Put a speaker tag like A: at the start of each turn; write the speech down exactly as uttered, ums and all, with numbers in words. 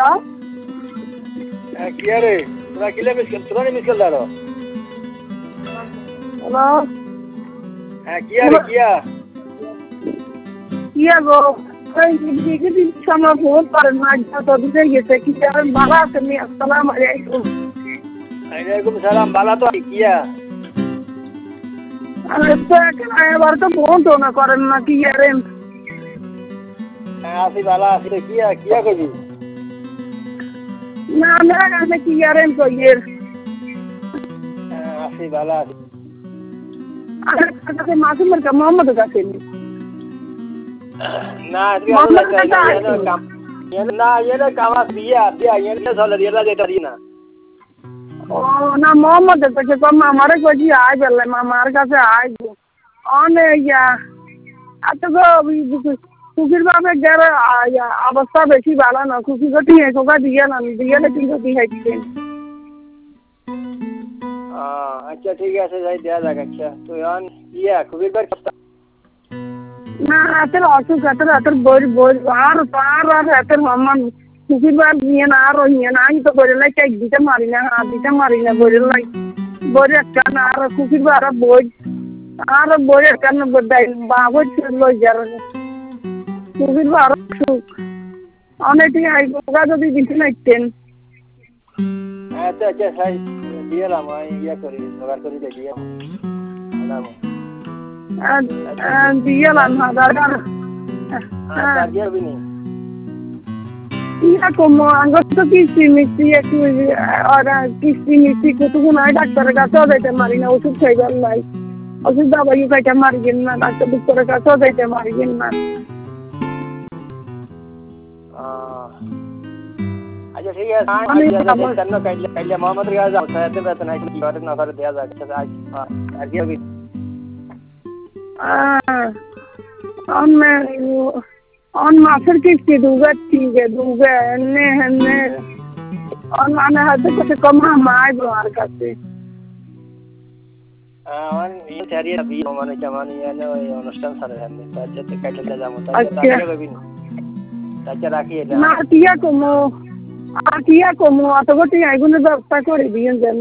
A: hello
B: হ্যাঁ কি রে তোরা কিলে মিস তোরা মিস করল আরো
A: হ্যালো
B: হ্যাঁ কি রে কিয়া
A: কিয়া গো ওই দিকে দিন সময় ফোন করেন না তো দিতে গেছে কি আর ভালো আছেন আসসালামু আলাইকুম
B: ওয়ালাইকুম সালাম বালা তো কিয়া
A: আরে তো এবার তো ফোন তো না করেন না কি আরে
B: হ্যাঁ আসি বালা আসি কিয়া কিয়া কইবি
A: না না আমি কি আরে কইয়ের
B: হ্যাঁ আসি বালা আসি
A: আরে কাছে মাসুমের কা মোহাম্মদ কাছে
B: না তুই আলো কাম না এর কামাস বিয়া বিয়া এর চলে রিলা যেটা দি না
A: ও না মোহাম্মদ কাছে কম আমারে কইছি আই বললে মামার কাছে আই অনে ইয়া আচ্ছা গো কুকির বাবে গেলে অবস্থা বেশি ভালো না কুকি গতি কোকা দিয়ে না দিয়ে তিন গতি খাইছে
B: আচ্ছা ঠিক আছে যাই দেয়া যাক আচ্ছা তুই অন ইয়া কুকির বার
A: না এত অসুখ এত এত বই বই আর আর আর এত মামা কুকির বার নিয়ে না আর নিয়ে না আমি তো বলে লাই কেক দিতে মারি না হাত দিতে মারি না বলে লাই বই একটা না আর কুকির বার বই আর বই একটা না বদাই বাবু লই যার কুকির বার অসুখ অনেকই আই গোগা যদি দিতে নাইতেন
B: আচ্ছা আচ্ছা সাই দিলাম ইয়া করি জোগাড় করি দিয়ে দিলাম
A: দিলাম হাজার
B: হ্যাঁ দিয়ে বিনি
A: ইয়া como আগত কিস্তি মিস্তি একটু আর কিস্তি মিস্তি কতক্ষণ নয় ডাক্তারের কাছেও যাইতে পারি না ওষুধ খাইবার লাই ওষুধ দাবাই খাইতে মারিগেন না ডাক্তার ডাক্তারের কাছেও যাইতে মারিগেন না
B: আচ্ছা ঠিক আছে কেন কাইলে কাইলে মোহাম্মদের কাছে যাও সাথে বেতন আইছে কি করে না করে দেয়া যাক আজ আর কি হবে
A: on me on মাসের কিস্তি দুগা তিনগে দুগা এনে এনে on মানে হাতে কত কম মাই আর কাছে
B: আন এই চারিয়া বি মানে জামানি এনে ওই অনুষ্ঠান সারে এনে তাতে কাইলে যাবো তাতে হবে না তাতে রাখি এটা
A: না টিয়া কমো আর টিয়া কমো অত গটি আইগুনে ব্যবস্থা করে দিয়েন